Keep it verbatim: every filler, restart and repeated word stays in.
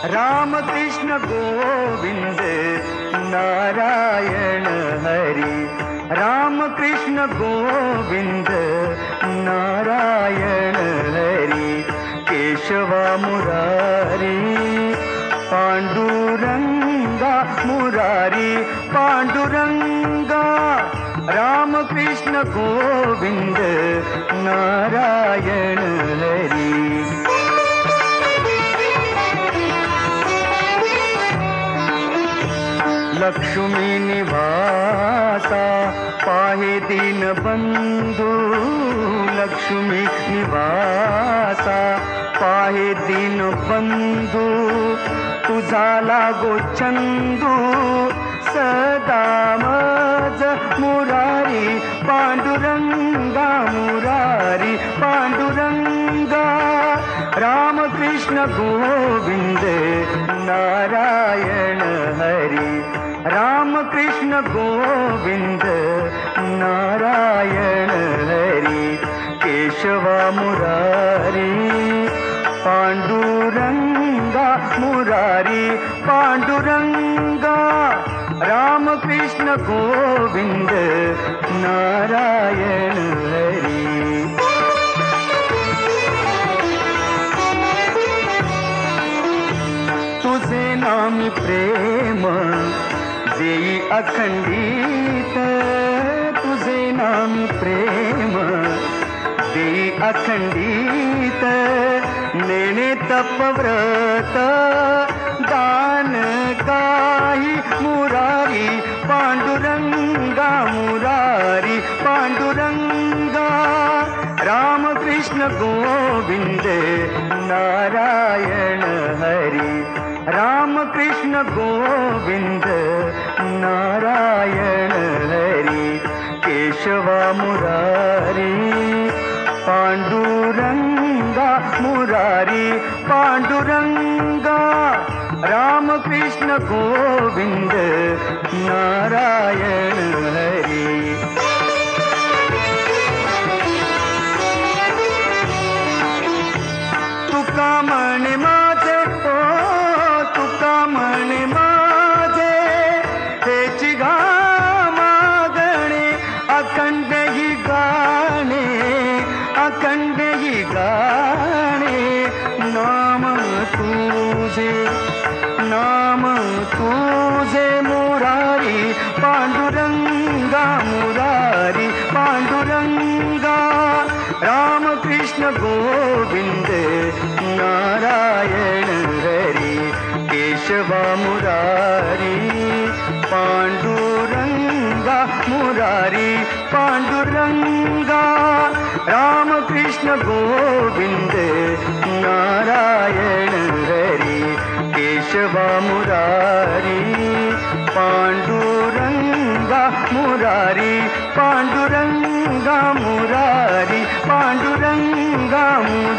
राम कृष्ण गोविंद नारायण हरी, राम कृष्ण गोविंद नारायण हरी, केशवा मुरारी पांडुरंगा मुरारी पांडुरंगा, राम कृष्ण गोविंद नारायण हरी। लक्ष्मी निवासा पाहे दीन बंधू, लक्ष्मी निवासा पाहे दीन बंधू, तुझा लागो चंदू सदा मज मुरारी पांडुरंगा मुरारी पांडुरंगा, राम कृष्ण गोविंद नारायण हरी, राम कृष्ण गोविंद नारायण हरी, केशवा मुरारी पांडुरंगा मुरारी पांडुरंगा, राम कृष्ण गोविंद नारायण हरी। तुझे नाम प्रेम देई अखंडित, तुझे नाम प्रेम देई अखंडित, नेणे तपव्रत दान काही मुरारी पांडुरंगा मुरारी पांडुरंगा, राम कृष्ण गोविंद नारायण हरी, राम कृष्ण गोविंद नारायण हरी, केशवा मुरारी पांडुरंगा मुरारी पांडुरंगा, राम कृष्ण गोविंद नारायण हरी। तुका म्हणे माझे ओ तुका म्हणे माझे, हेची गा मागणे अखंड ही गाणे अखंड ही गाणे, नाम तुझे नाम तुझे मुरारी पांडुरंगा मुरारी पांडुरंगा, राम कृष्ण गोविंद नारायण हरी, केशवा मुरारी पांडुरंगा मुरारी पांडुरंगा, राम कृष्ण गोविंद नारायण हरी, केशवा मुरारी पांडुरंगा मुरारी पांडुरंगा मुरारी पांडुरंगा मुरारी।